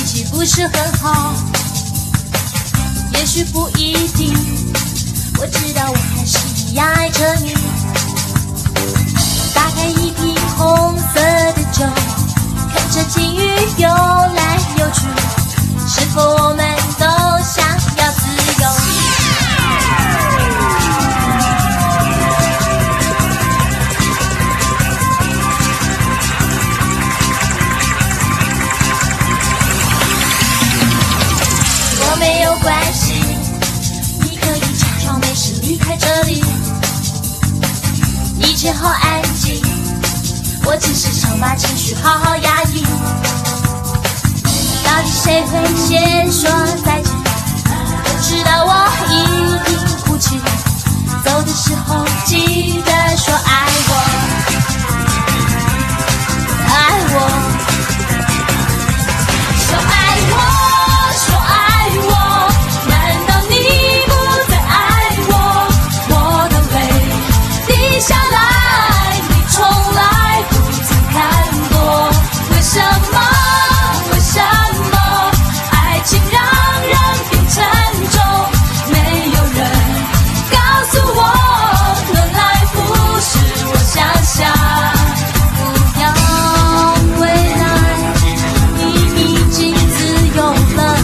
运气不是很好，也许不一定。我知道我还是一样爱着你。打开一瓶红色的酒，看着金鱼游来游去，是否我们都想要自由？我没有关系，你可以假装没事离开这里，一切好安静，我只是想把情绪好好压抑。到底谁会先说再见？我知道我一定哭泣，走的时候记得说爱我，爱我，说爱我，说爱我，难道你不再爱我？我的泪滴下来，你从来不曾看过，为什么？为什么爱情让人变沉重？没有人告诉我，原来不是我想象。不要回来，你已经自由了，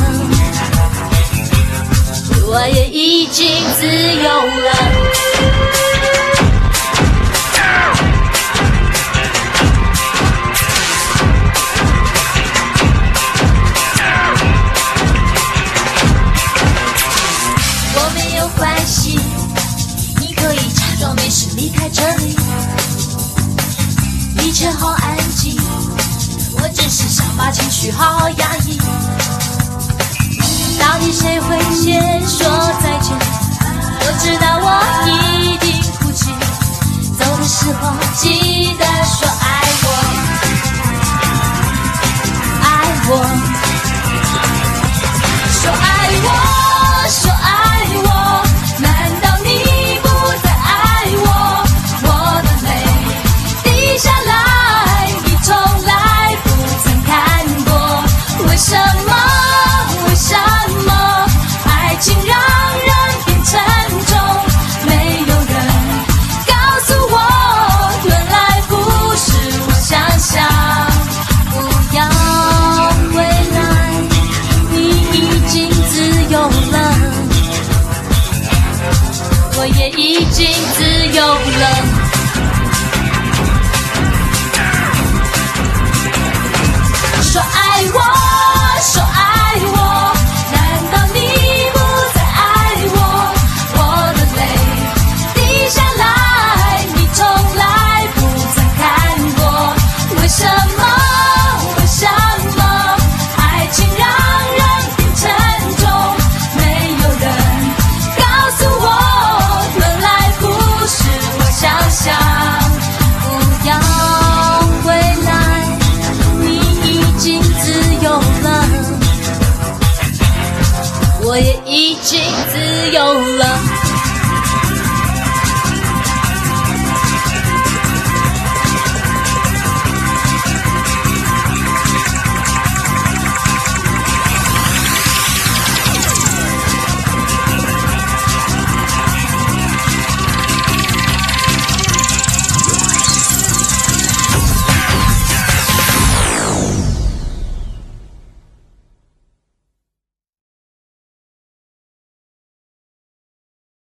我也已经自由了。关系，你可以假装没事离开这里，一切好安静，我只是想把情绪好好压抑。到底谁会先说再见？我知道我一定哭泣，走的时候记得说爱我，爱我，说爱我，说爱我，难道你不再爱我？我的泪滴下来，你从来不曾看过，为什么？为什么爱情让人变沉重？没有人告诉我，原来不是我想象。不要回来，你已经自由了，我也已经自由了。说爱我，说爱我，难道你不再爱我？我的泪滴下来，你从来不曾看过，为什么？为什么爱情让人变沉重？没有人告诉我，原来不是我想象。不要回来，你已经自由了，我也已经自由了。